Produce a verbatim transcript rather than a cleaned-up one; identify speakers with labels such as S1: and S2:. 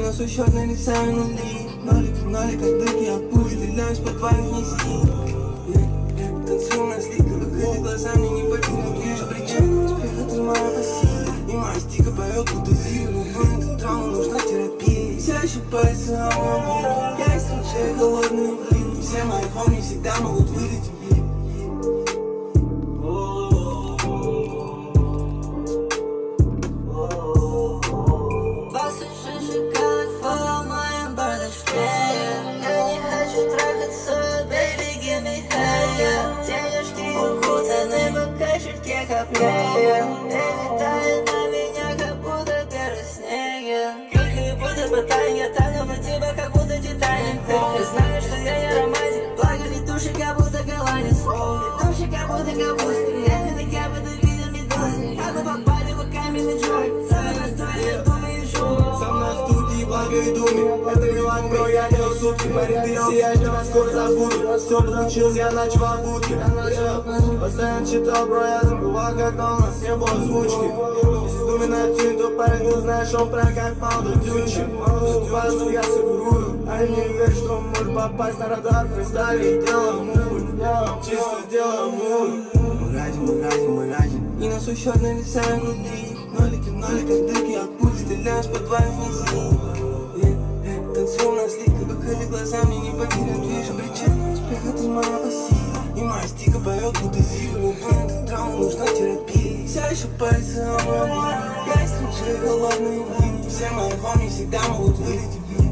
S1: на свой счет нарисаю нули. Нолик, нолик, как дырки от пуль. Стреляюсь по твоим низким. Танцую на сликах, закрыты глаза, мне не потерять. Вижу причину успеха, ты моя пассия. И моя стика поет, будто зиверу. Но эта травма, нужна терапия. Все ощупается о моем мире. Я источаю холодные блин. Все мои хоми всегда могут выдать тебе.
S2: Денежки укутаны в кошельке копея. Прилетает на меня, как будто первый снег. Только будто пытание, тону по тебе, как будто Титаник. Ты знаешь, что я не романтик. Благо летушек, как будто голландец. Летушек, как будто капуста. Я не как будто видел медузы. Как бы попали в каменный джой. Сам на студии, думаю, шум.
S1: Сам на студии, благо и думе. Это милан, бро, я делал сутки. Парень, ты сияешь, тебя скоро забуду. Все получилось, я начал обутки. Постоянно читал, бро, я забывал, когда у нас не было озвучки. Если думе на тюн, то парень, ты знаешь, он прям как Малдо Тюнчик. Важно, я соберу. Они не верят, что он может попасть на радар. Фристайле и делаем мувы. Чисто делаем мувы. Мы радим, мы радим, мы радим. И на свой счет нарисаем нули. Нолики, нолик, как дырки от пуль. Стреляюсь по твоим низким. Танцую на сликах, закрыли глаза, мне не потерять. Вижу причину успеха, ты моя пассия. И моя стика поет, будто зиверу. Но эта травма, нужна терапия. Все еще пальцы о моем мире. Я источаю холодные блин. Все мои хоми всегда могут выдать тебе.